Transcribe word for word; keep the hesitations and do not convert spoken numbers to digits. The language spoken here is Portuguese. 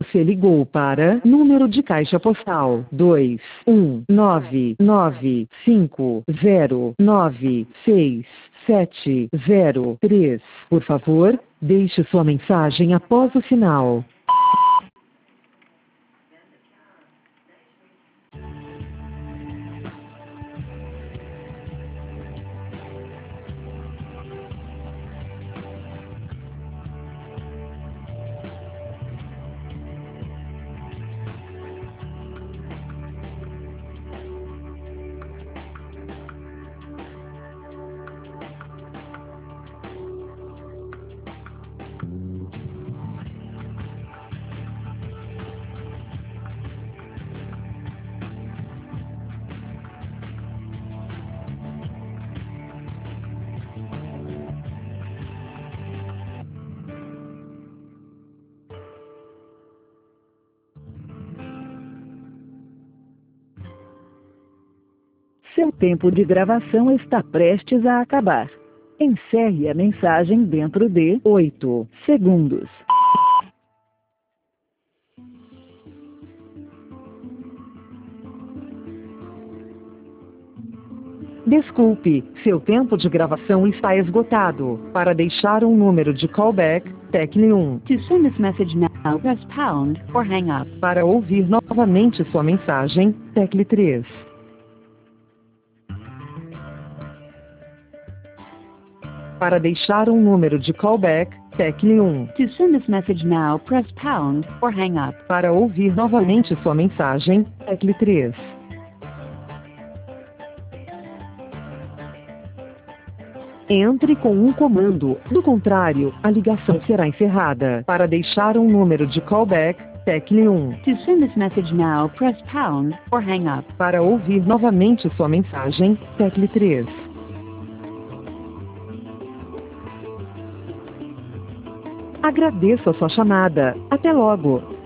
Você ligou para número de caixa postal dois um nove nove cinco zero nove seis sete zero três. Por favor, deixe sua mensagem após o sinal. Seu tempo de gravação está prestes a acabar. Encerre a mensagem dentro de oito segundos. Desculpe, seu tempo de gravação está esgotado. Para deixar um número de callback, tecle um. To send this message now, press pound or hang up. Para ouvir novamente sua mensagem, tecle três. Para deixar um número de callback, tecle um. To send this message now, press pound or hang up. Para ouvir novamente sua mensagem, tecle três. Entre com um comando, do contrário, a ligação será encerrada. Para deixar um número de callback, tecle um. To send this message now, press pound or hang up. Para ouvir novamente sua mensagem, tecle três. Agradeço a sua chamada. Até logo.